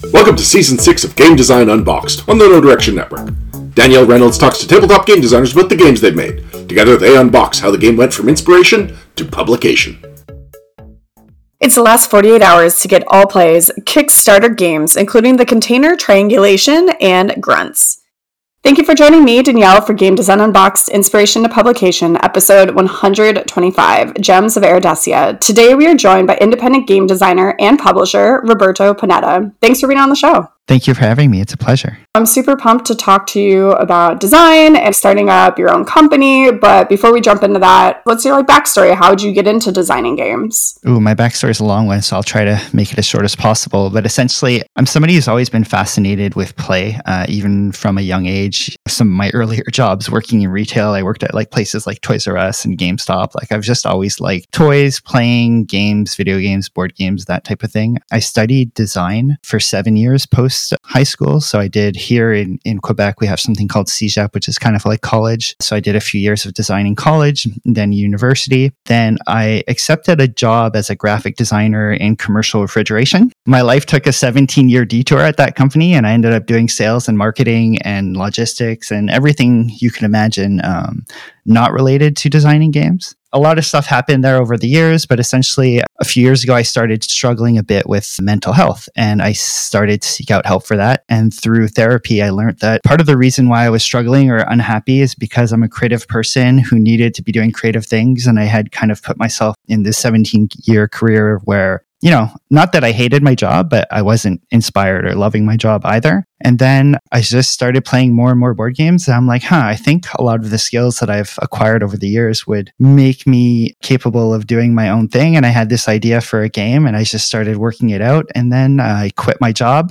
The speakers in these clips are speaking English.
Welcome to Season 6 of Game Design Unboxed on the No Direction Network. Danielle Reynolds talks to tabletop game designers about the games they've made. Together they unbox how the game went from inspiration to publication. It's the last 48 hours to get all plays, Kickstarter games, including the Container Triangulation and Grunts. Thank you for joining me, Danielle, for Game Design Unboxed, Inspiration to Publication, episode 125, Gems of Iridacia. Today we are joined by independent game designer and publisher, Roberto Panetta. Thanks for being on the show. Thank you for having me. It's a pleasure. I'm super pumped to talk to you about design and starting up your own company. But before we jump into that, what's your backstory? How did you get into designing games? Ooh, my backstory is a long one, so I'll try to make it as short as possible. But essentially, I'm somebody who's always been fascinated with play, even from a young age. Some of my earlier jobs working in retail, I worked at places like Toys R Us and GameStop. I've just always liked toys, playing games, video games, board games, that type of thing. I studied design for 7 years post high school. So I did here in Quebec, we have something called CEGEP, which is kind of like college. So I did a few years of design in college, then university. Then I accepted a job as a graphic designer in commercial refrigeration. My life took a 17-year detour at that company, and I ended up doing sales and marketing and logistics and everything you can imagine not related to designing games. A lot of stuff happened there over the years, but essentially a few years ago, I started struggling a bit with mental health, and I started to seek out help for that. And through therapy, I learned that part of the reason why I was struggling or unhappy is because I'm a creative person who needed to be doing creative things. And I had kind of put myself in this 17-year career where, not that I hated my job, but I wasn't inspired or loving my job either. And then I just started playing more and more board games. And I'm like, I think a lot of the skills that I've acquired over the years would make me capable of doing my own thing. And I had this idea for a game, and I just started working it out. And then I quit my job.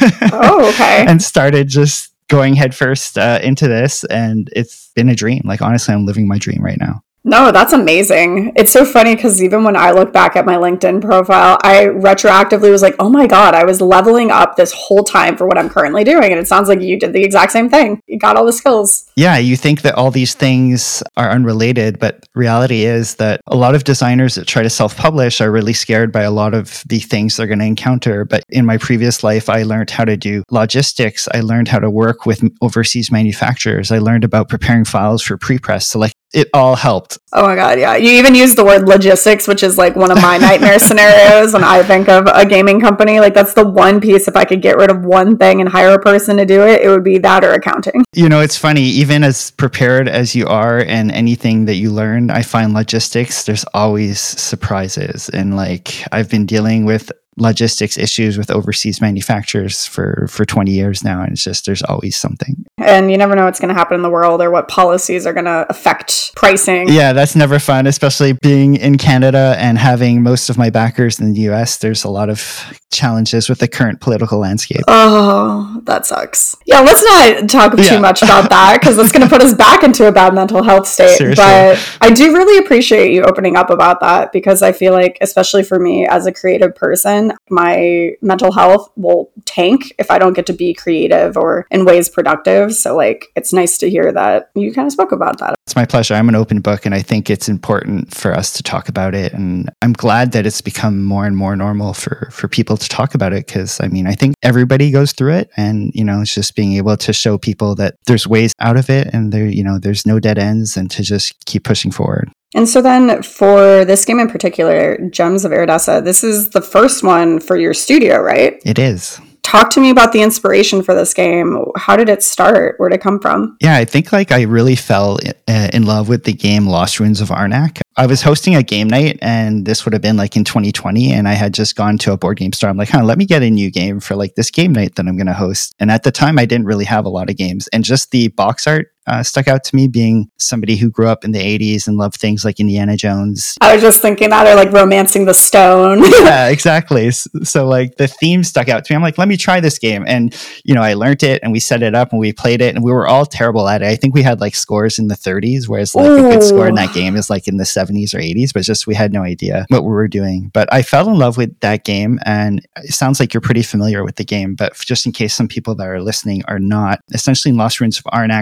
Oh, okay. And started just going headfirst into this. And it's been a dream. Honestly, I'm living my dream right now. No, that's amazing. It's so funny because even when I look back at my LinkedIn profile, I retroactively was like, oh my God, I was leveling up this whole time for what I'm currently doing. And it sounds like you did the exact same thing. You got all the skills. Yeah, you think that all these things are unrelated, but reality is that a lot of designers that try to self-publish are really scared by a lot of the things they're going to encounter. But in my previous life, I learned how to do logistics. I learned how to work with overseas manufacturers. I learned about preparing files for pre-press. So it all helped. Oh my God, yeah. You even use the word logistics, which is one of my nightmare scenarios when I think of a gaming company. That's the one piece, if I could get rid of one thing and hire a person to do it, it would be that or accounting. It's funny, even as prepared as you are and anything that you learn, I find logistics, there's always surprises. And I've been dealing with logistics issues with overseas manufacturers for 20 years now. And it's just, there's always something. And you never know what's going to happen in the world or what policies are going to affect pricing. Yeah, that's never fun, especially being in Canada and having most of my backers in the US. There's a lot of challenges with the current political landscape. Oh, that sucks. Yeah, let's not talk too much about that because that's going to put us back into a bad mental health state. Seriously. But I do really appreciate you opening up about that because I feel like, especially for me as a creative person, my mental health will tank if I don't get to be creative or in ways productive. So it's nice to hear that you kind of spoke about that. It's my pleasure. I'm an open book, and I think it's important for us to talk about it. And I'm glad that it's become more and more normal for people to talk about it because, I think everybody goes through it. And, it's just being able to show people that there's ways out of it and there's no dead ends and to just keep pushing forward. And so then for this game in particular, Gems of Iridacia, this is the first one for your studio, right? It is. Talk to me about the inspiration for this game. How did it start? Where did it come from? Yeah, I think I really fell in love with the game Lost Ruins of Arnak. I was hosting a game night, and this would have been in 2020, and I had just gone to a board game store. I'm like, let me get a new game for this game night that I'm going to host. And at the time, I didn't really have a lot of games. And just the box art stuck out to me, being somebody who grew up in the 80s and loved things like Indiana Jones. I was just thinking that, or Romancing the Stone. Yeah, exactly. So the theme stuck out to me. I'm like, let me try this game. And, I learned it and we set it up and we played it and we were all terrible at it. I think we had scores in the 30s, whereas a good score in that game is in the 70s or 80s, but just we had no idea what we were doing. But I fell in love with that game, and it sounds like you're pretty familiar with the game, but just in case some people that are listening are not, essentially in Lost Ruins of Arnak, primarily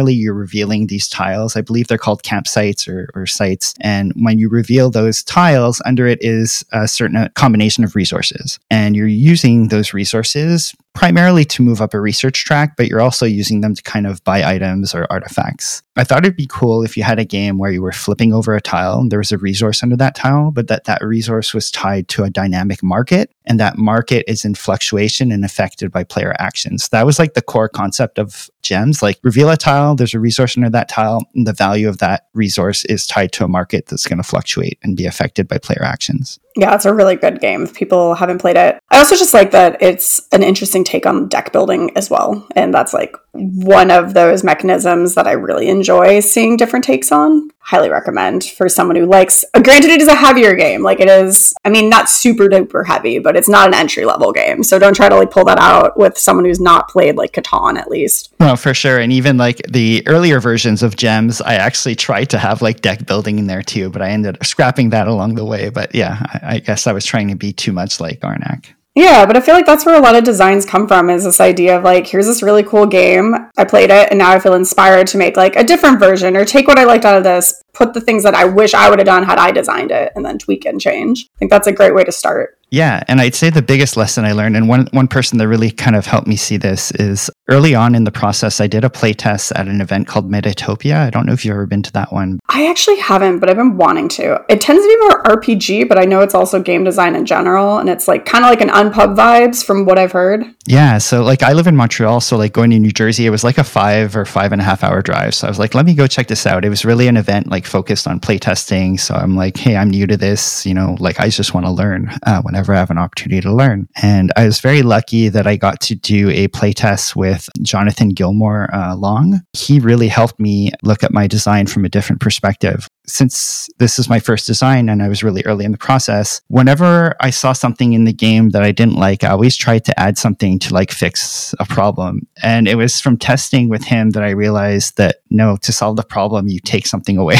primarily you're revealing these tiles. I believe they're called campsites or sites. And when you reveal those tiles, under it is a certain combination of resources. And you're using those resources primarily to move up a research track, but you're also using them to kind of buy items or artifacts. I thought it'd be cool if you had a game where you were flipping over a tile and there was a resource under that tile, but that resource was tied to a dynamic market, and that market is in fluctuation and affected by player actions. That was like the core concept of gems. Like, reveal a tile, there's a resource under that tile, and the value of that resource is tied to a market that's going to fluctuate and be affected by player actions. Yeah, it's a really good game if people haven't played it. I also just like that it's an interesting take on deck building as well. And that's like one of those mechanisms that I really enjoy seeing different takes on. Highly recommend for someone who likes, granted it is a heavier game. Like, it is, I mean, not super duper heavy, but it's not an entry level game. So don't try to like pull that out with someone who's not played like Catan at least. No, for sure. And even like the earlier versions of Gems, I actually tried to have like deck building in there too, but I ended up scrapping that along the way. But yeah, I guess I was trying to be too much like Arnak. Yeah, but I feel like that's where a lot of designs come from, is this idea of like, here's this really cool game. I played it and now I feel inspired to make like a different version, or take what I liked out of this, put the things that I wish I would have done had I designed it, and then tweak and change. I think that's a great way to start. Yeah, and I'd say the biggest lesson I learned, and one person that really kind of helped me see this, is early on in the process, I did a playtest at an event called Metatopia. I don't know if you've ever been to that one. I actually haven't, but I've been wanting to. It tends to be more RPG, but I know it's also game design in general, and it's like kind of like an Unpub vibes from what I've heard. Yeah, so like I live in Montreal, so like going to New Jersey, it was like a 5 or 5.5 hour drive. So I was like, let me go check this out. It was really an event like focused on playtesting. So I'm like, hey, I'm new to this, like I just want to learn whenever I have an opportunity to learn. And I was very lucky that I got to do a playtest with Jonathan Gilmore Long. He really helped me look at my design from a different perspective. Since this is my first design and I was really early in the process, whenever I saw something in the game that I didn't like, I always tried to add something to like fix a problem. And it was from testing with him that I realized that no, to solve the problem, you take something away.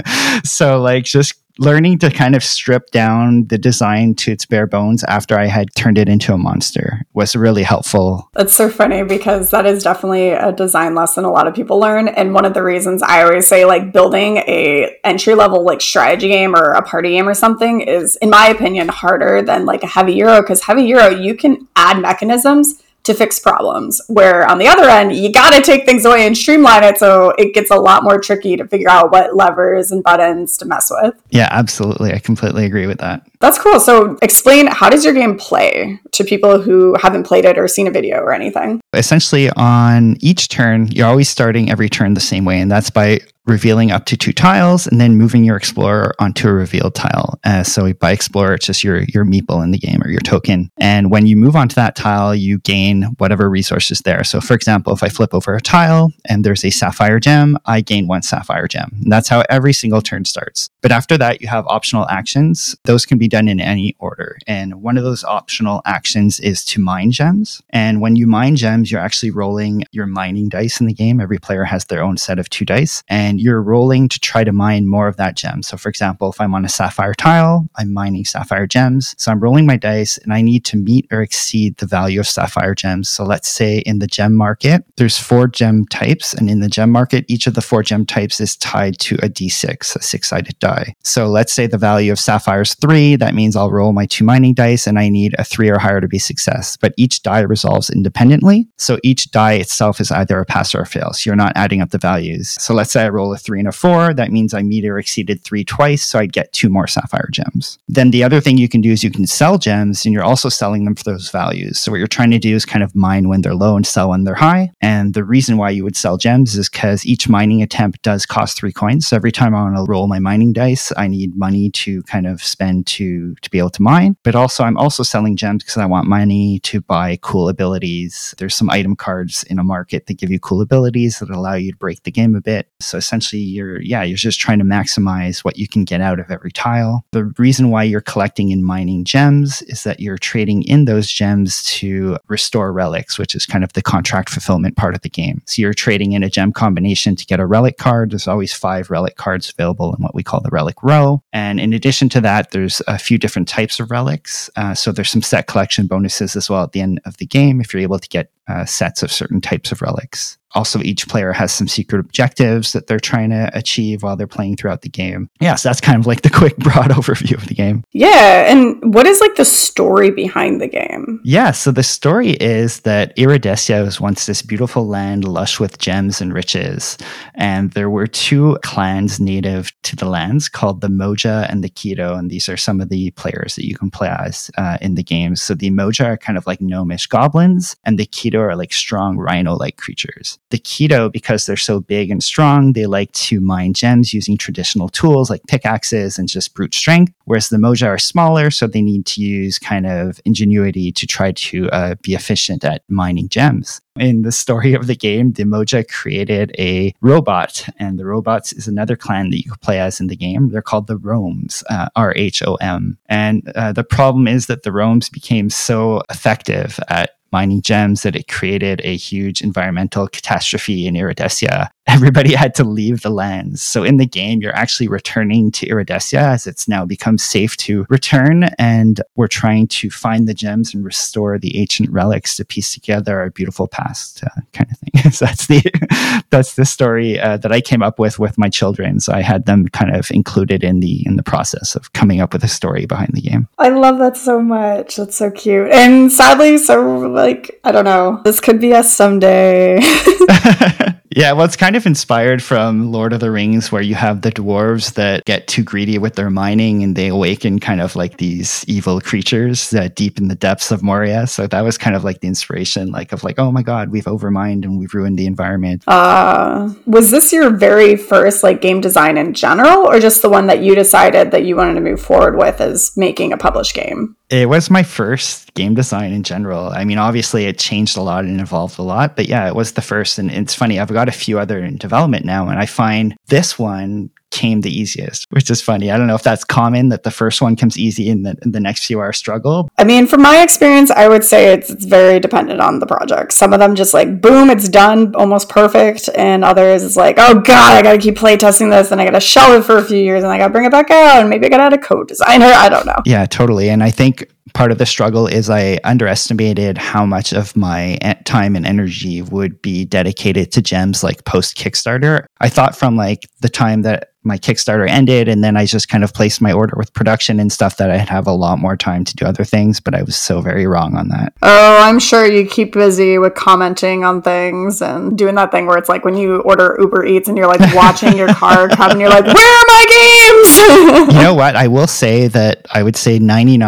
So like just learning to kind of strip down the design to its bare bones after I had turned it into a monster was really helpful. That's so funny, because that is definitely a design lesson a lot of people learn. And one of the reasons I always say like building a entry level like strategy game or a party game or something is, in my opinion, harder than like a heavy Euro, because heavy Euro, you can add mechanisms to fix problems, where on the other end, you got to take things away and streamline it. So it gets a lot more tricky to figure out what levers and buttons to mess with. Yeah, absolutely. I completely agree with that. That's cool. So explain, how does your game play to people who haven't played it or seen a video or anything? Essentially, on each turn, you're always starting every turn the same way, and that's by revealing up to 2 tiles and then moving your explorer onto a revealed tile. So by explorer, it's just your meeple in the game, or your token. And when you move onto that tile, you gain whatever resource is there. So for example, if I flip over a tile and there's a sapphire gem, I gain 1 sapphire gem. And that's how every single turn starts. But after that, you have optional actions. Those can be done in any order. And one of those optional actions is to mine gems. And when you mine gems, you're actually rolling your mining dice in the game. Every player has their own set of 2 dice. And you're rolling to try to mine more of that gem. So for example, if I'm on a sapphire tile, I'm mining sapphire gems. So I'm rolling my dice and I need to meet or exceed the value of sapphire gems. So let's say in the gem market, there's 4 gem types. And in the gem market, each of the 4 gem types is tied to a D6, a 6-sided die. So let's say the value of sapphire is 3. That means I'll roll my 2 mining dice and I need a 3 or higher to be success. But each die resolves independently. So each die itself is either a pass or a fail. So you're not adding up the values. So let's say I roll a 3 and a 4. That means I meet or exceeded 3 twice. So I'd get 2 more sapphire gems. Then the other thing you can do is you can sell gems, and you're also selling them for those values. So what you're trying to do is kind of mine when they're low and sell when they're high. And the reason why you would sell gems is because each mining attempt does cost 3 coins. So every time I want to roll my mining dice, I need money to kind of spend to be able to mine. But also I'm also selling gems because I want money to buy cool abilities. There's some item cards in a market that give you cool abilities that allow you to break the game a bit. So essentially you're just trying to maximize what you can get out of every tile. The reason why you're collecting and mining gems is that you're trading in those gems to restore relics, which is kind of the contract fulfillment part of the game. So you're trading in a gem combination to get a relic card. There's always 5 relic cards available in what we call the relic row. And in addition to that, there's a few different types of relics. So there's some set collection bonuses as well at the end of the game if you're able to get sets of certain types of relics. Also, each player has some secret objectives that they're trying to achieve while they're playing throughout the game. Yeah, so that's kind of like the quick, broad overview of the game. Yeah, and what is like the story behind the game? Yeah, so the story is that Iridesia was once this beautiful land lush with gems and riches. And there were two clans native to the lands called the Moja and the Kido. And these are some of the players that you can play as in the game. So the Moja are kind of like gnomish goblins, and the Kido are like strong rhino-like creatures. The Kido, because they're so big and strong, they like to mine gems using traditional tools like pickaxes and just brute strength, whereas the Moja are smaller, so they need to use kind of ingenuity to try to be efficient at mining gems. In the story of the game, the Moja created a robot, and the robots is another clan that you can play as in the game. They're called the Roams, Rhom. And the problem is that the Roams became so effective at mining gems that it created a huge environmental catastrophe in Iridesia. Everybody had to leave the lands. So in the game, you're actually returning to Iridesia as it's now become safe to return. And we're trying to find the gems and restore the ancient relics to piece together our beautiful past kind of thing. So that's the story that I came up with my children. So I had them kind of included in the process of coming up with a story behind the game. I love that so much. That's so cute. And sadly, so like, I don't know, this could be us someday. Yeah, well, it's kind of inspired from Lord of the Rings, where you have the dwarves that get too greedy with their mining and they awaken kind of like these evil creatures deep in the depths of Moria. So that was kind of like the inspiration, of oh my God, we've overmined and we've ruined the environment. Was this your very first like game design in general, or just the one that you decided that you wanted to move forward with as making a published game? It was my first game design in general. I mean, obviously it changed a lot and evolved a lot, but yeah, it was the first. And it's funny, I've got a few other in development now, and I find this one came the easiest, which is funny. I don't know if that's common, that the first one comes easy and the next few are a struggle. I mean, from my experience, I would say it's very dependent on the project. Some of them just like, boom, it's done, almost perfect. And others is like, oh God, I got to keep play testing this and I got to shelve it for a few years and I got to bring it back out and maybe I got to add a code designer. I don't know. Yeah, totally. And I think part of the struggle is I underestimated how much of my time and energy would be dedicated to gems like post Kickstarter. I thought from like the time that my Kickstarter ended and then I just kind of placed my order with production and stuff that I'd have a lot more time to do other things, but I was so very wrong on that. Oh, I'm sure you keep busy with commenting on things and doing that thing where it's like when you order Uber Eats and you're like watching your car come and you're like, where are my games? You know what? I will say that I would say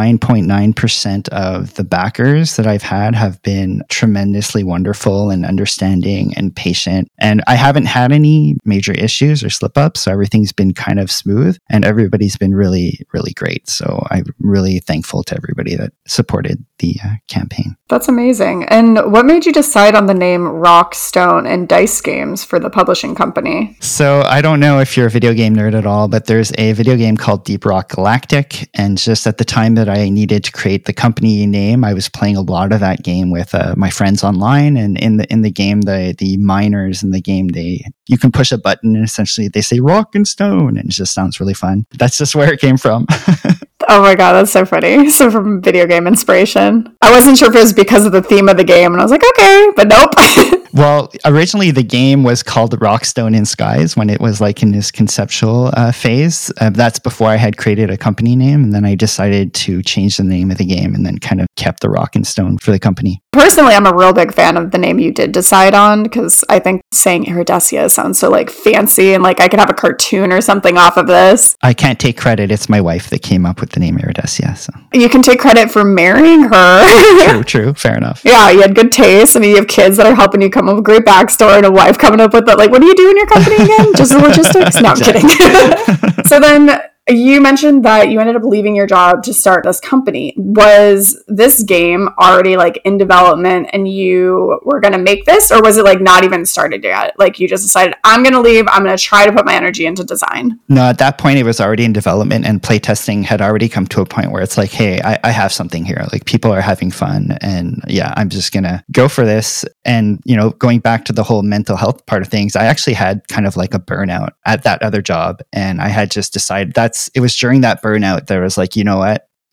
99.9% of the backers that I've had have been tremendously wonderful and understanding and patient. And I haven't had any major issues or slip ups. So everything's been kind of smooth and everybody's been really, really great. So I'm really thankful to everybody that supported the campaign. That's amazing. And what made you decide on the name Rock, Stone, and Dice Games for the publishing company? So I don't know if you're a video game nerd at all, but there's a video game called Deep Rock Galactic. And just at the time that I needed to create the company name, I was playing a lot of that game with my friends online. And in the game, the miners in the game, you can push a button and essentially they say Rock and Stone, and it just sounds really fun. That's just where it came from. Oh my God, that's so funny. So from video game inspiration. I wasn't sure if it was because of the theme of the game, and I was like, okay, but nope. Well, originally the game was called Rock, Stone, and Skies when it was like in this conceptual phase. That's before I had created a company name, and then I decided to change the name of the game and then kind of kept the Rock and Stone for the company. Personally, I'm a real big fan of the name you did decide on because I think saying Iridesia sounds so like fancy and like I could have a cartoon or something off of this. I can't take credit. It's my wife that came up with the name Iridesia. So. You can take credit for marrying her. True. Fair enough. Yeah, you had good taste. I mean, you have kids that are helping you come up with a great backstory and a wife coming up with it. Like, what do you do in your company again? Just the logistics? No, I'm kidding. So then you mentioned that you ended up leaving your job to start this company. Was this game already like in development and you were going to make this, or was it like not even started yet? Like you just decided, I'm going to leave, I'm going to try to put my energy into design. No, at that point it was already in development and playtesting had already come to a point where it's like, hey, I have something here. Like people are having fun and yeah, I'm just going to go for this. And, going back to the whole mental health part of things, I actually had kind of like a burnout at that other job. And I had just decided it was during that burnout that I was like, you know what?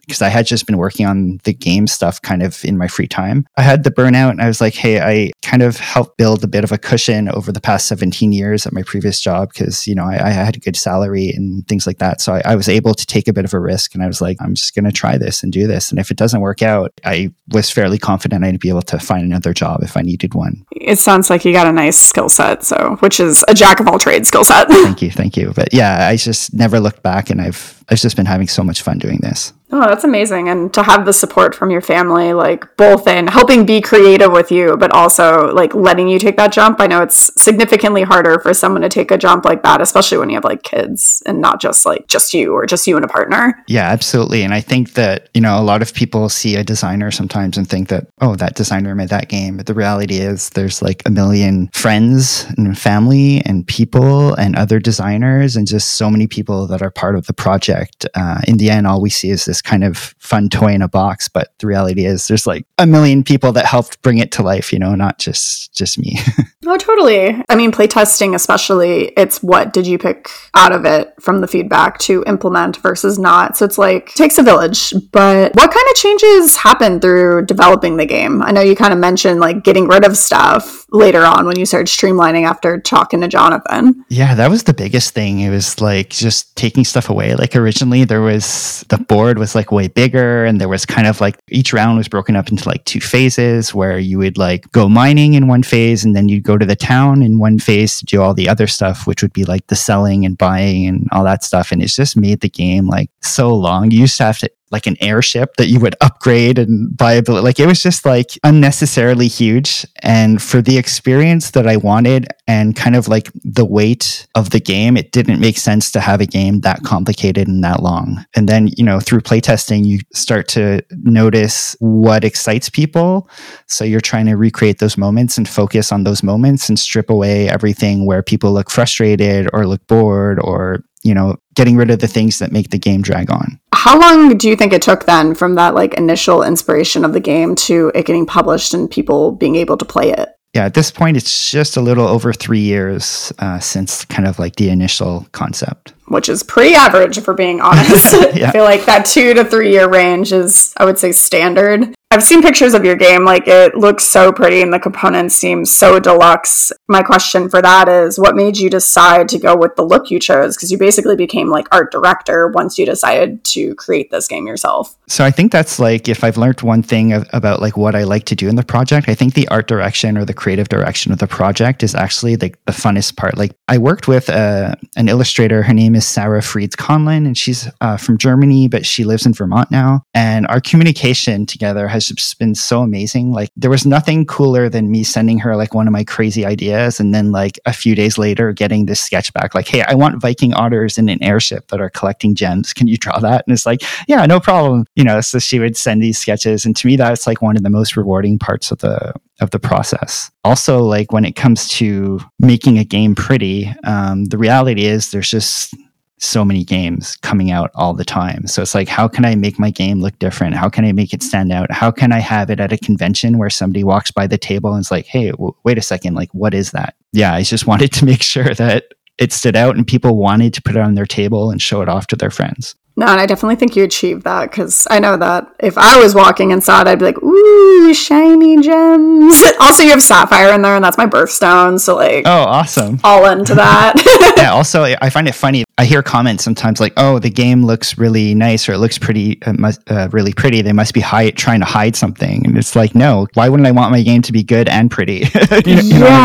because I had just been working on the game stuff kind of in my free time. I had the burnout and I was like, hey, I kind of helped build a bit of a cushion over the past 17 years at my previous job because, I had a good salary and things like that. So I was able to take a bit of a risk and I was like, I'm just going to try this and do this. And if it doesn't work out, I was fairly confident I'd be able to find another job if I needed one. It sounds like you got a nice skill set, which is a jack of all trades skill set. Thank you. But yeah, I just never looked back and I've just been having so much fun doing this. Oh, that's amazing. And to have the support from your family, like both in helping be creative with you, but also like letting you take that jump. I know it's significantly harder for someone to take a jump like that, especially when you have like kids and not just you or just you and a partner. Yeah, absolutely. And I think that, a lot of people see a designer sometimes and think that, oh, that designer made that game. But the reality is there's like a million friends and family and people and other designers and just so many people that are part of the project. In the end, all we see is this kind of fun toy in a box, but the reality is there's like a million people that helped bring it to life, not just me. Oh, totally. I mean, playtesting especially, it's what did you pick out of it from the feedback to implement versus not. So it's like, takes a village, but what kind of changes happened through developing the game? I know you kind of mentioned like getting rid of stuff later on when you started streamlining after talking to Jonathan. Yeah, that was the biggest thing. It was like just taking stuff away. Like originally the board was like way bigger and there was kind of like each round was broken up into like 2 phases where you would like go mining in one phase and then you'd go to the town in one phase to do all the other stuff, which would be like the selling and buying and all that stuff. And it's just made the game like so long. You used to have to like an airship that you would upgrade and buy ability. Like it was just like unnecessarily huge. And for the experience that I wanted and kind of like the weight of the game, it didn't make sense to have a game that complicated and that long. And then, through playtesting, you start to notice what excites people. So you're trying to recreate those moments and focus on those moments and strip away everything where people look frustrated or look bored or getting rid of the things that make the game drag on. How long do you think it took then from that like initial inspiration of the game to it getting published and people being able to play it? Yeah, at this point, it's just a little over 3 years since kind of like the initial concept. Which is pretty average, if we're being honest. Yeah. I feel like that 2 to 3 year range is, I would say, standard. I've seen pictures of your game. Like, it looks so pretty and the components seem so deluxe. My question for that is, what made you decide to go with the look you chose? Because you basically became like art director once you decided to create this game yourself. So I think that's like, if I've learned one thing about like what I like to do in the project, I think the art direction or the creative direction of the project is actually like the funnest part. Like I worked with an illustrator. Her name is Sarah Frieds Conlin, and she's from Germany, but she lives in Vermont now. And our communication together has just been so amazing. Like there was nothing cooler than me sending her like one of my crazy ideas, and then like a few days later getting this sketch back like, hey, I want Viking otters in an airship that are collecting gems. Can you draw that? And it's like, yeah, no problem. So she would send these sketches, and to me that's like one of the most rewarding parts of the process. Also, like when it comes to making a game pretty, the reality is there's just so many games coming out all the time. So it's like, how can I make my game look different? How can I make it stand out? How can I have it at a convention where somebody walks by the table and is like, hey, wait a second, like, what is that? Yeah, I just wanted to make sure that it stood out and people wanted to put it on their table and show it off to their friends. No, and I definitely think you achieved that, because I know that if I was walking inside, I'd be like, ooh, shiny gems. Also, you have sapphire in there, and that's my birthstone, so like, oh, awesome. All into that. Yeah, also, I find it funny. I hear comments sometimes like, oh, the game looks really nice, or it looks pretty, really pretty. They must be trying to hide something. And it's like, no, why wouldn't I want my game to be good and pretty? You know what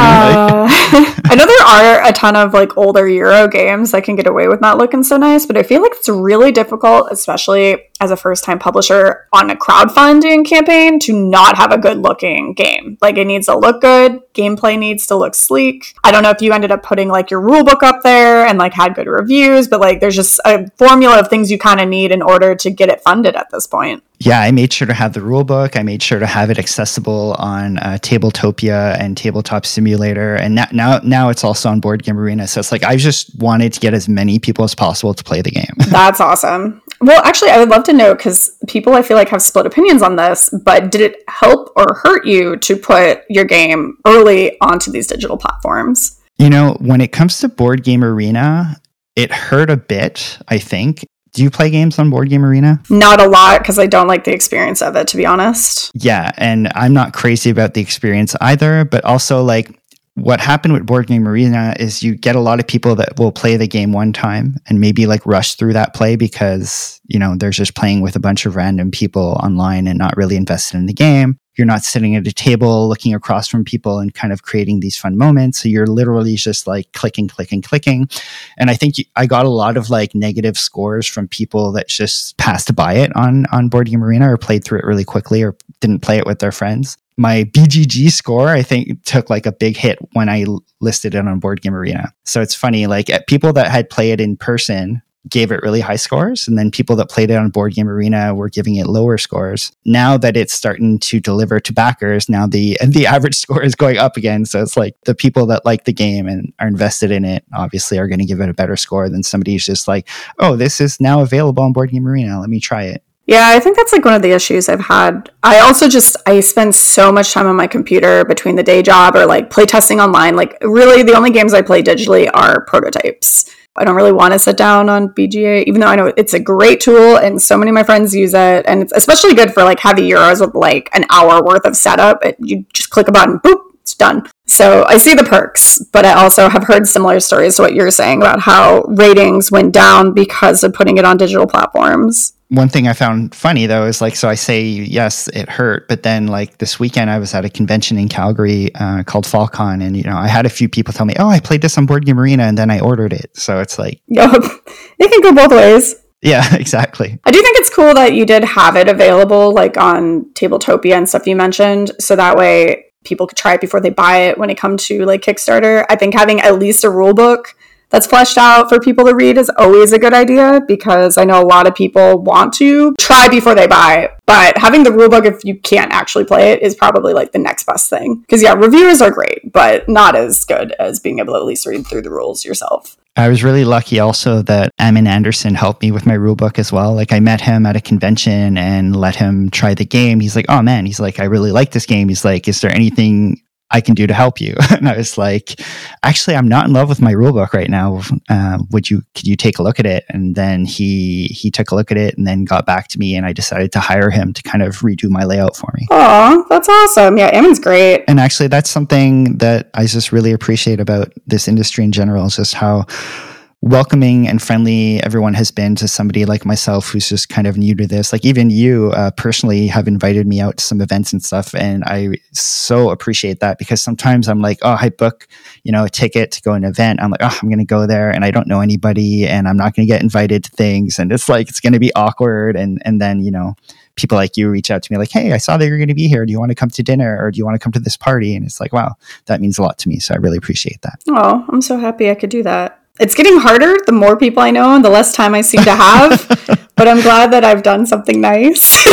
I mean? Like, I know there are a ton of like older Euro games that can get away with not looking so nice, but I feel like it's really difficult, especially as a first-time publisher on a crowdfunding campaign, to not have a good-looking game. Like, it needs to look good. Gameplay needs to look sleek. I don't know if you ended up putting like your rule book up there and like had good reviews, but like there's just a formula of things you kind of need in order to get it funded at this point. Yeah, I made sure to have the rule book. I made sure to have it accessible on Tabletopia and Tabletop Simulator. And now it's also on Board Game Arena. So it's like, I just wanted to get as many people as possible to play the game. That's awesome. Well, actually, I would love to know, because people I feel like have split opinions on this, but did it help or hurt you to put your game early onto these digital platforms? When it comes to Board Game Arena, it hurt a bit, I think. Do you play games on Board Game Arena? Not a lot, because I don't like the experience of it, to be honest. Yeah, and I'm not crazy about the experience either, but also like what happened with Board Game Arena is you get a lot of people that will play the game one time and maybe like rush through that play because, you know, they're just playing with a bunch of random people online and not really invested in the game. You're not sitting at a table looking across from people and kind of creating these fun moments. So you're literally just like clicking. And I think I got a lot of like negative scores from people that just passed by it on Board Game Arena or played through it really quickly or didn't play it with their friends. My BGG score, I think, took like a big hit when I listed it on Board Game Arena. So it's funny, like people that had played it in person gave it really high scores, and then people that played it on Board Game Arena were giving it lower scores. Now that it's starting to deliver to backers, now the average score is going up again. So it's like the people that like the game and are invested in it obviously are going to give it a better score than somebody who's just like, oh, this is now available on Board Game Arena, let me try it. Yeah, I think that's like one of the issues I've had. I spend so much time on my computer between the day job or like playtesting online. Like really the only games I play digitally are prototypes. I don't really want to sit down on BGA, even though I know it's a great tool and so many of my friends use it. And it's especially good for like heavy Euros with like an hour worth of setup. You just click a button, boop, it's done. So I see the perks, but I also have heard similar stories to what you're saying about how ratings went down because of putting it on digital platforms. One thing I found funny though is like, so I say, yes, it hurt. But then like this weekend I was at a convention in Calgary called FallCon. And, you know, I had a few people tell me, oh, I played this on Board Game Arena and then I ordered it. So it's like, it can go both ways. Yeah, exactly. I do think it's cool that you did have it available like on Tabletopia and stuff you mentioned. So that way people could try it before they buy it when it comes to like Kickstarter. I think having at least a rule book that's fleshed out for people to read is always a good idea, because I know a lot of people want to try before they buy, but having the rulebook if you can't actually play it is probably like the next best thing. Because yeah, reviewers are great, but not as good as being able to at least read through the rules yourself. I was really lucky also that Amin Anderson helped me with my rulebook as well. Like I met him at a convention and let him try the game. He's like, oh man, he's like, I really like this game. He's like, is there anything I can do to help you? And I was like, actually, I'm not in love with my rulebook right now. Could you take a look at it? And then he took a look at it and then got back to me, and I decided to hire him to kind of redo my layout for me. Oh, that's awesome. Yeah, Amin's great. And actually, that's something that I just really appreciate about this industry in general, is just how welcoming and friendly everyone has been to somebody like myself who's just kind of new to this. Like even you personally have invited me out to some events and stuff, and I so appreciate that, because sometimes I'm like, oh, I book, a ticket to go to an event. I'm like, oh, I'm going to go there and I don't know anybody and I'm not going to get invited to things, and it's like, it's going to be awkward. And then, people like you reach out to me like, hey, I saw that you're going to be here. Do you want to come to dinner, or do you want to come to this party? And it's like, wow, that means a lot to me. So I really appreciate that. Oh, I'm so happy I could do that. It's getting harder the more people I know and the less time I seem to have, but I'm glad that I've done something nice.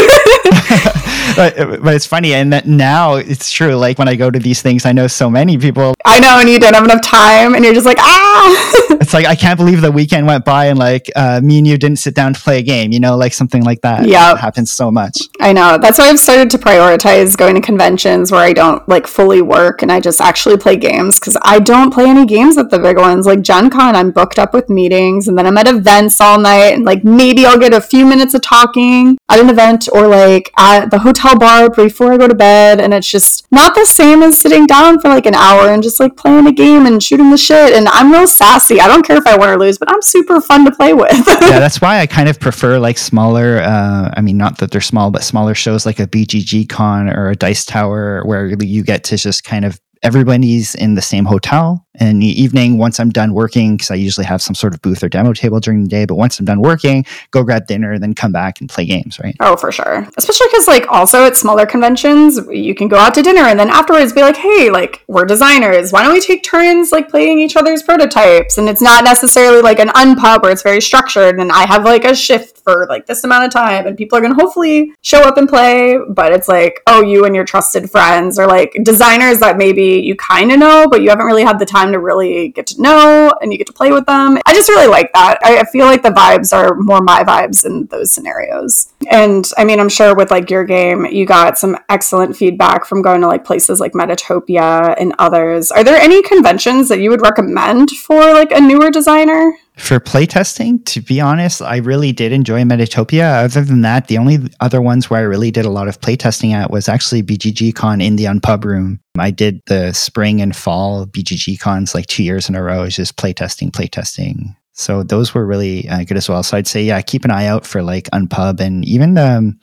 But it's funny, and that now it's true. Like when I go to these things, I know so many people. I know, and you don't have enough time, and you're just like, It's like, I can't believe the weekend went by and like me and you didn't sit down to play a game, like something like that. Yeah, it happens so much. I know. That's why I've started to prioritize going to conventions where I don't like fully work and I just actually play games, because I don't play any games at the big ones. Like Gen Con, I'm booked up with meetings, and then I'm at events all night, and like maybe I'll get a few minutes of talking at an event or like at the hotel bar before I go to bed, and it's just not the same as sitting down for like an hour and just like playing a game and shooting the shit. And I'm real sassy. I don't care if I win or lose, but I'm super fun to play with. Yeah, that's why I kind of prefer like smaller, not that they're small, but smaller shows like a BGG Con or a Dice Tower, where you get to just kind of, everybody's in the same hotel. And in the evening, once I'm done working, because I usually have some sort of booth or demo table during the day, but once I'm done working, go grab dinner, then come back and play games, right? Oh, for sure. Especially because like also at smaller conventions, you can go out to dinner and then afterwards be like, hey, like we're designers. Why don't we take turns like playing each other's prototypes? And it's not necessarily like an unpub where it's very structured and I have like a shift for like this amount of time and people are going to hopefully show up and play. But it's like, oh, you and your trusted friends or like designers that maybe you kind of know, but you haven't really had the time to really get to know and you get to play with them. I just really like that. I feel like the vibes are more my vibes in those scenarios. And I mean, I'm sure with like your game, you got some excellent feedback from going to like places like Metatopia and others. Are there any conventions that you would recommend for like a newer designer? For playtesting, to be honest, I really did enjoy Metatopia. Other than that, the only other ones where I really did a lot of playtesting at was actually BGG Con in the Unpub room. I did the spring and fall BGG Cons like 2 years in a row. It was just playtesting. So those were really good as well. So I'd say, yeah, keep an eye out for like Unpub. And even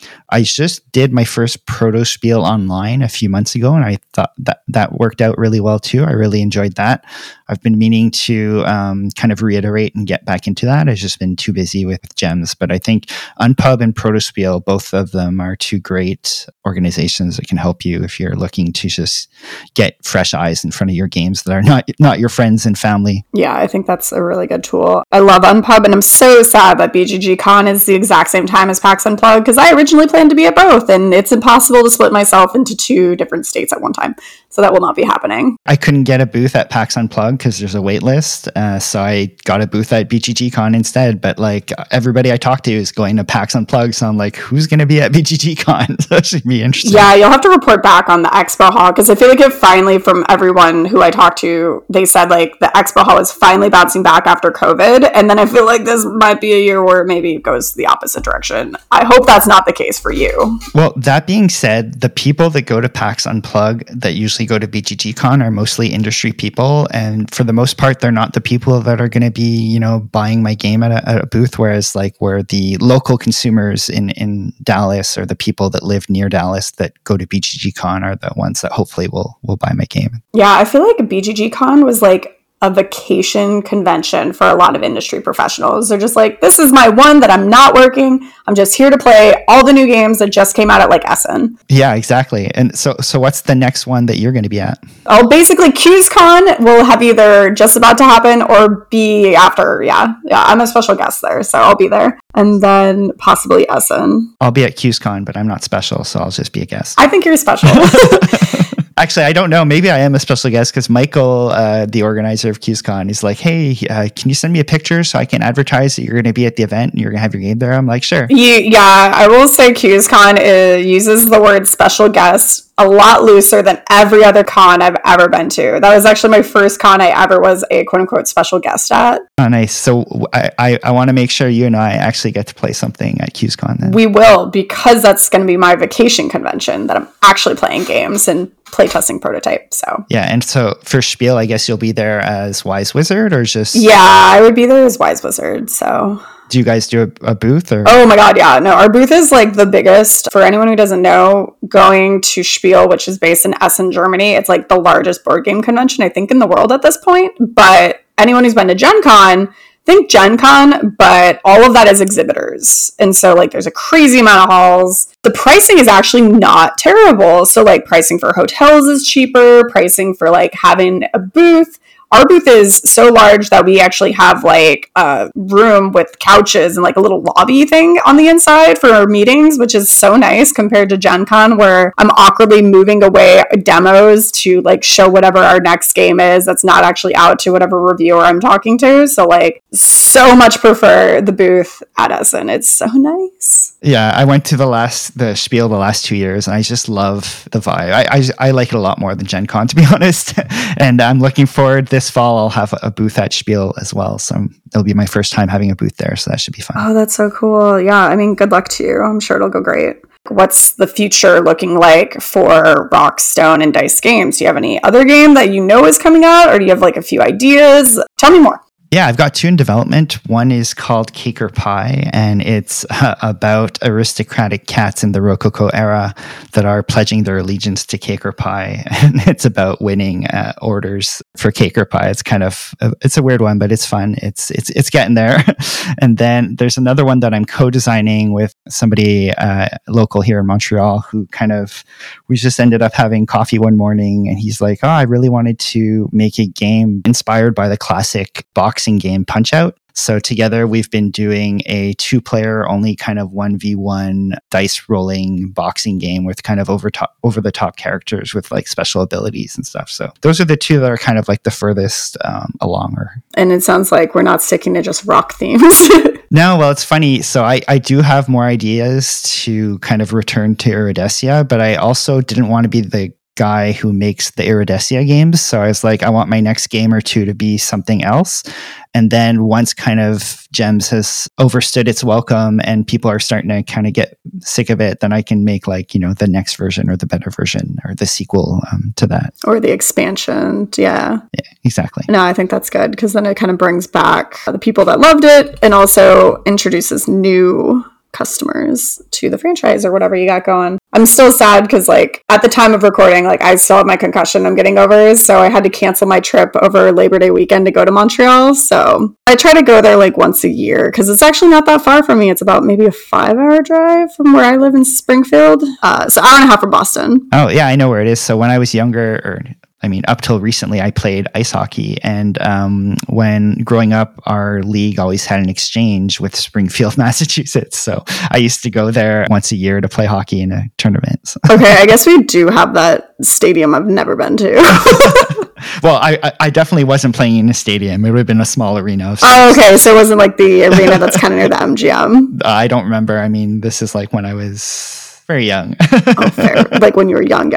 I just did my first Proto Spiel online a few months ago, and I thought that worked out really well too. I really enjoyed that. I've been meaning to kind of reiterate and get back into that. I've just been too busy with gems. But I think Unpub and Proto Spiel, both of them are two great organizations that can help you if you're looking to just get fresh eyes in front of your games that are not your friends and family. Yeah, I think that's a really good tool. I love Unpub, and I'm so sad that BGG Con is the exact same time as PAX Unplugged, because I originally planned to be at both, and it's impossible to split myself into two different states at one time. So that will not be happening. I couldn't get a booth at PAX Unplugged because there's a wait list. So I got a booth at BGG Con instead. But like everybody I talked to is going to PAX Unplugged. So I'm like, who's going to be at BGG Con? So that should be interesting. Yeah, you'll have to report back on the Expo Hall, because I feel like it finally, from everyone who I talked to, they said like the Expo Hall is finally bouncing back after COVID. And then I feel like this might be a year where maybe it goes the opposite direction. I hope that's not the case for you. Well, that being said, the people that go to PAX Unplugged that usually go to BGG Con are mostly industry people. And for the most part, they're not the people that are going to be, buying my game at a booth. Whereas like where the local consumers in Dallas or the people that live near Dallas that go to BGG Con are the ones that hopefully will buy my game. Yeah, I feel like BGG Con was like a vacation convention for a lot of industry professionals. They're just like, this is my one that I'm not working. I'm just here to play all the new games that just came out at like Essen. Yeah, exactly. And so what's the next one that you're going to be at? Oh, basically QsCon will have either just about to happen or be after. Yeah, I'm a special guest there, so I'll be there. And then possibly Essen. I'll be at QsCon, but I'm not special, so I'll just be a guest. I think you're special. Actually, I don't know. Maybe I am a special guest because Michael, the organizer of QsCon, is like, hey, can you send me a picture so I can advertise that you're going to be at the event and you're going to have your game there? I'm like, sure. Yeah, I will say QsCon uses the word special guest a lot looser than every other con I've ever been to. That was actually my first con I ever was a quote-unquote special guest at. Oh, nice. So I want to make sure you and I actually get to play something at QsCon then. We will, because that's going to be my vacation convention that I'm actually playing games and playtesting prototype. So yeah, and so for Spiel, I guess you'll be there as Wise Wizard or just... Yeah, I would be there as Wise Wizard, so... Do you guys do a booth? Or? Oh my god, yeah. No, our booth is like the biggest. For anyone who doesn't know, going to Spiel, which is based in Essen, Germany, it's like the largest board game convention, I think, in the world at this point. But anyone who's been to Gen Con, think Gen Con, but all of that is exhibitors. And so like there's a crazy amount of halls. The pricing is actually not terrible. So like pricing for hotels is cheaper, pricing for like having a booth. Our booth is so large that we actually have like a room with couches and like a little lobby thing on the inside for our meetings, which is so nice compared to Gen Con, where I'm awkwardly moving away demos to like show whatever our next game is that's not actually out to whatever reviewer I'm talking to. So like so much prefer the booth at Essen. It's so nice. Yeah, I went to the Spiel the last 2 years, and I just love the vibe. I like it a lot more than Gen Con, to be honest. And I'm looking forward this fall. I'll have a booth at Spiel as well, so it'll be my first time having a booth there. So that should be fun. Oh, that's so cool. Yeah, I mean, good luck to you. I'm sure it'll go great. What's the future looking like for Rockstone and Dice Games? Do you have any other game that you know is coming out, or do you have like a few ideas? Tell me more. Yeah, I've got two in development. One is called Cake or Pie, and it's about aristocratic cats in the Rococo era that are pledging their allegiance to Cake or Pie. And it's about winning orders for Cake or Pie. It's kind of, it's a weird one, but it's fun. It's getting there. And then there's another one that I'm co-designing with somebody local here in Montreal who we just ended up having coffee one morning, and he's like, I really wanted to make a game inspired by the classic boxing game Punch-Out. So together we've been doing a 2-player only kind of 1v1 dice rolling boxing game with kind of over the top characters with like special abilities and stuff. So those are the two that are kind of like the furthest along. And it sounds like we're not sticking to just rock themes. No, well, it's funny. So I do have more ideas to kind of return to Iridecia, but I also didn't want to be the guy who makes the Iridecia games. So I was like, I want my next game or two to be something else. And then once kind of Gems has overstood its welcome and people are starting to kind of get sick of it, then I can make like, the next version or the better version or the sequel to that. Or the expansion. Yeah, exactly. No, I think that's good because then it kind of brings back the people that loved it and also introduces new customers to the franchise or whatever you got going. I'm still sad because like at the time of recording, like I still have my concussion I'm getting over, so I had to cancel my trip over Labor Day weekend to go to Montreal. So I try to go there like once a year because it's actually not that far from me. It's about maybe a 5-hour drive from where I live in Springfield. So hour and a half from Boston. Oh yeah, I know where it is. So when I was younger, up till recently, I played ice hockey. And when growing up, our league always had an exchange with Springfield, Massachusetts. So I used to go there once a year to play hockey in a tournament. So. Okay, I guess we do have that stadium I've never been to. Well, I definitely wasn't playing in a stadium. It would have been a small arena. Oh, okay. So it wasn't like the arena that's kind of near the MGM. I don't remember. I mean, this is like when I was very young. Oh, fair. Like when you were young.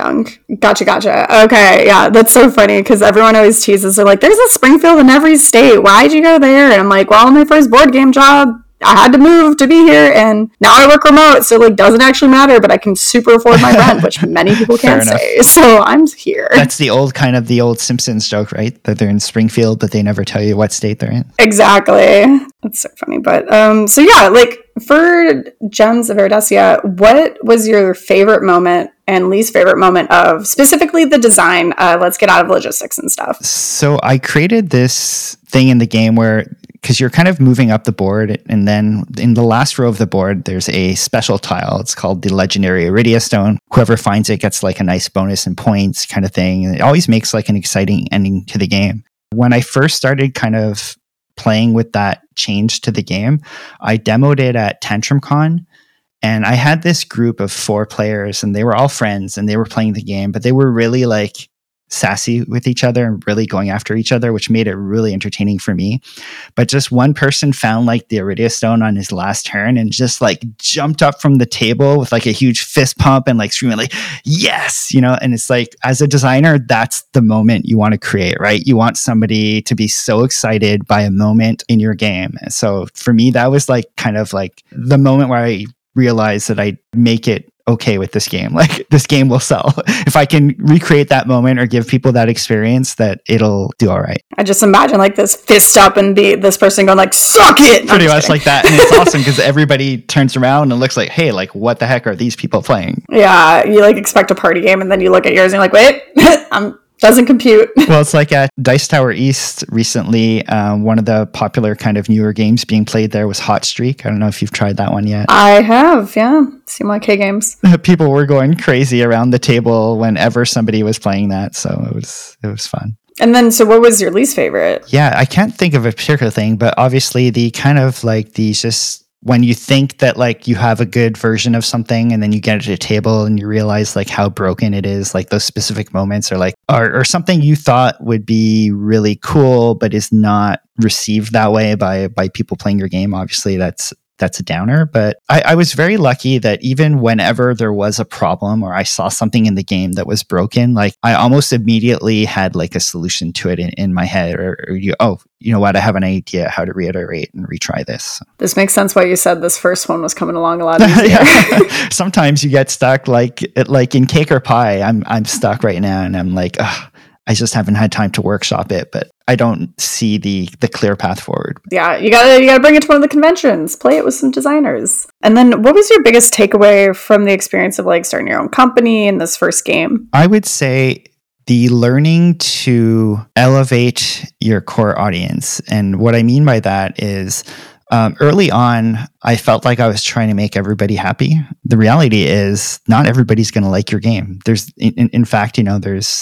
Gotcha. Okay, yeah, that's so funny because everyone always teases. They're like, there's a Springfield in every state. Why'd you go there? And I'm like, well, my first board game job, I had to move to be here, and now I work remote, so like doesn't actually matter, but I can super afford my rent, which many people can't say. So I'm here. That's the old Simpsons joke, right? That they're in Springfield, but they never tell you what state they're in. Exactly. That's so funny. But so yeah, like for Gems of Iridecia, what was your favorite moment and least favorite moment of specifically the design? Let's get out of logistics and stuff. So I created this thing in the game where, because you're kind of moving up the board, and then in the last row of the board, there's a special tile. It's called the Legendary Iridia Stone. Whoever finds it gets like a nice bonus and points kind of thing. And it always makes like an exciting ending to the game. When I first started kind of playing with that change to the game, I demoed it at TantrumCon. And I had this group of 4 players, and they were all friends, and they were playing the game, but they were really like sassy with each other and really going after each other, which made it really entertaining for me. But just one person found like the Iridia Stone on his last turn and just like jumped up from the table with like a huge fist pump and like screaming like, yes, and it's like, as a designer, that's the moment you want to create, right? You want somebody to be so excited by a moment in your game. And so for me, that was like kind of like the moment where I realized that I'd make it okay with this game. Like this game will sell. If I can recreate that moment or give people that experience, that it'll do all right. I just imagine like this fist up and this person going like, suck it. Pretty much like that. And it's awesome because everybody turns around and looks like, hey, like what the heck are these people playing? Yeah. You like expect a party game and then you look at yours and you're like, wait, doesn't compute. Well, it's like at Dice Tower East recently, one of the popular kind of newer games being played there was Hot Streak. I don't know if you've tried that one yet. I have, yeah. Seem like K games. People were going crazy around the table whenever somebody was playing that, so it was fun. And then, so what was your least favorite? Yeah, I can't think of a particular thing, but obviously the kind of like these just when you think that like you have a good version of something and then you get it to a table and you realize like how broken it is, like those specific moments are like, or something you thought would be really cool, but is not received that way by people playing your game. Obviously that's a downer, but I was very lucky that even whenever there was a problem or I saw something in the game that was broken, like I almost immediately had like a solution to it in my head or you know what, I have an idea how to reiterate and retry this. This makes sense why you said this first one was coming along a lot easier. Yeah. Sometimes you get stuck like in Cake or Pie. I'm stuck right now and I'm like, I just haven't had time to workshop it, but I don't see the clear path forward. Yeah, you gotta bring it to one of the conventions, play it with some designers. And then what was your biggest takeaway from the experience of like starting your own company in this first game? I would say the learning to elevate your core audience. And what I mean by that is early on, I felt like I was trying to make everybody happy. The reality is not everybody's going to like your game. There's, in fact, there's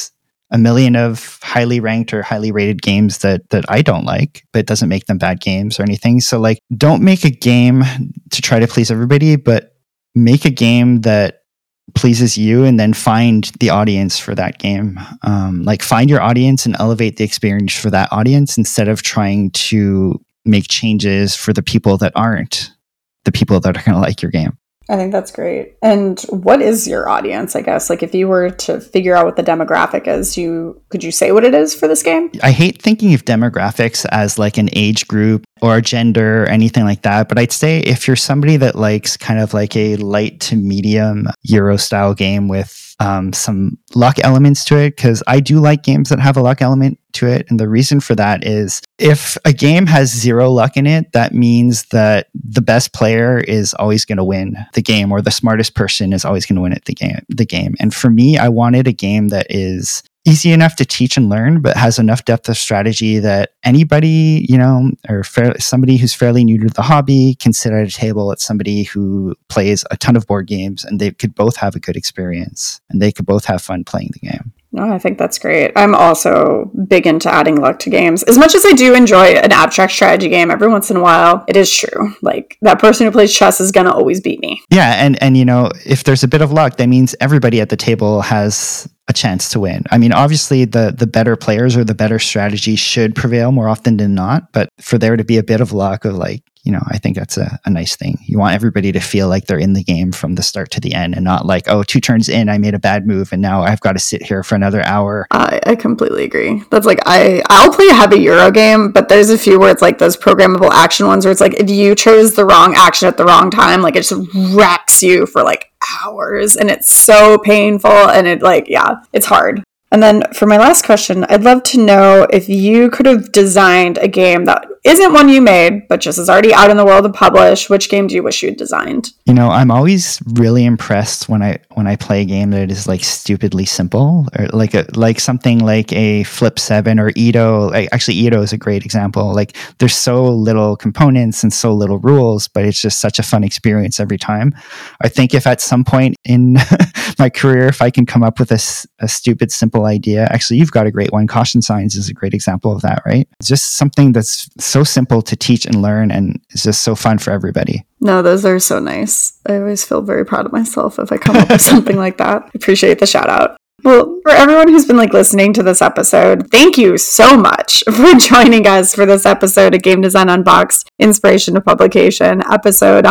a million of highly ranked or highly rated games that I don't like, but it doesn't make them bad games or anything. So like, don't make a game to try to please everybody, but make a game that pleases you and then find the audience for that game. Like find your audience and elevate the experience for that audience instead of trying to make changes for the people that aren't the people that are going to like your game. I think that's great. And what is your audience, I guess? Like if you were to figure out what the demographic is, could you say what it is for this game? I hate thinking of demographics as like an age group or a gender or anything like that. But I'd say if you're somebody that likes kind of like a light to medium Euro style game with some luck elements to it, because I do like games that have a luck element to it. And the reason for that is if a game has zero luck in it, that means that the best player is always going to win the game, or the smartest person is always going to win at the game. And for me, I wanted a game that is easy enough to teach and learn, but has enough depth of strategy that anybody, or somebody who's fairly new to the hobby can sit at a table at somebody who plays a ton of board games, and they could both have a good experience and they could both have fun playing the game. No, I think that's great. I'm also big into adding luck to games. As much as I do enjoy an abstract strategy game every once in a while, it is true. Like that person who plays chess is going to always beat me. Yeah. And if there's a bit of luck, that means everybody at the table has a chance to win. I mean, obviously the better players or the better strategy should prevail more often than not. But for there to be a bit of luck of like, I think that's a nice thing. You want everybody to feel like they're in the game from the start to the end and not like, 2 turns in, I made a bad move and now I've got to sit here for another hour. I completely agree. That's like, I'll play a heavy Euro game, but there's a few where it's like those programmable action ones where it's like, if you chose the wrong action at the wrong time, like it just wrecks you for like hours and it's so painful and it's hard. And then for my last question, I'd love to know if you could have designed a game that isn't one you made, but just is already out in the world to publish, which game do you wish you'd designed? I'm always really impressed when I play a game that is like stupidly simple, or like something like a Flip 7 or Edo. Actually, Edo is a great example. Like there's so little components and so little rules, but it's just such a fun experience every time. I think if at some point in my career, if I can come up with a stupid, simple idea, actually, you've got a great one. Caution Signs is a great example of that, right? It's just something that's so simple to teach and learn, and it's just so fun for everybody. No, those are so nice. I always feel very proud of myself if I come up with something like that. Appreciate the shout out. Well, for everyone who's been listening to this episode, thank you so much for joining us for this episode of Game Design Unboxed, Inspiration to Publication, episode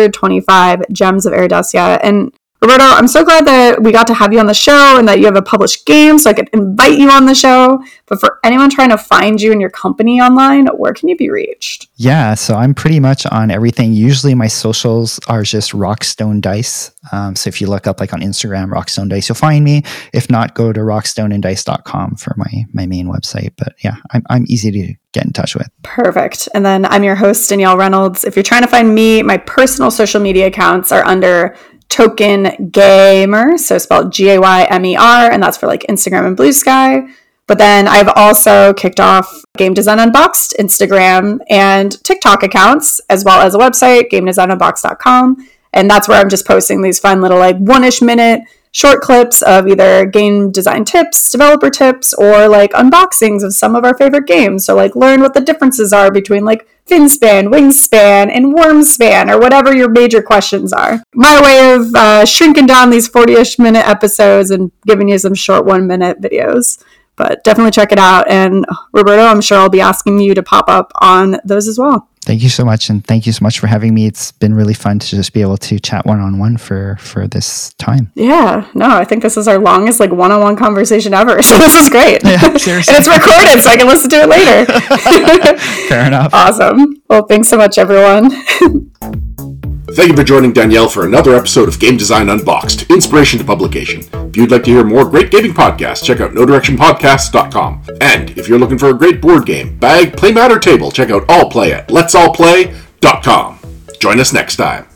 125, Gems of Erudescia. And Roberto, I'm so glad that we got to have you on the show and that you have a published game so I could invite you on the show. But for anyone trying to find you and your company online, where can you be reached? Yeah, so I'm pretty much on everything. Usually my socials are just Rockstone Dice. So if you look up like on Instagram, Rockstone Dice, you'll find me. If not, go to rockstoneanddice.com for my main website. But yeah, I'm easy to get in touch with. Perfect. And then I'm your host, Danielle Reynolds. If you're trying to find me, my personal social media accounts are under Token Gamer, so spelled Gaymer, and that's for like Instagram and Blue Sky. But then I've also kicked off Game Design Unboxed Instagram and TikTok accounts, as well as a website, gamedesignunboxed.com. And that's where I'm just posting these fun little like 1-ish minute short clips of either game design tips, developer tips, or like unboxings of some of our favorite games. So like learn what the differences are between like Finspan, Wingspan, and Wormspan, or whatever your major questions are. My way of shrinking down these 40-ish minute episodes and giving you some short 1-minute videos. But definitely check it out. And Roberto, I'm sure I'll be asking you to pop up on those as well. Thank you so much. And thank you so much for having me. It's been really fun to just be able to chat one-on-one for this time. Yeah, no, I think this is our longest like one-on-one conversation ever. So this is great. Yeah, seriously. And it's recorded so I can listen to it later. Fair enough. Awesome. Well, thanks so much, everyone. Thank you for joining Danielle for another episode of Game Design Unboxed, Inspiration to Publication. If you'd like to hear more great gaming podcasts, check out NoDirectionPodcasts.com. And if you're looking for a great board game, bag, playmat, or table, check out All Play at Let'sAllPlay.com. Join us next time.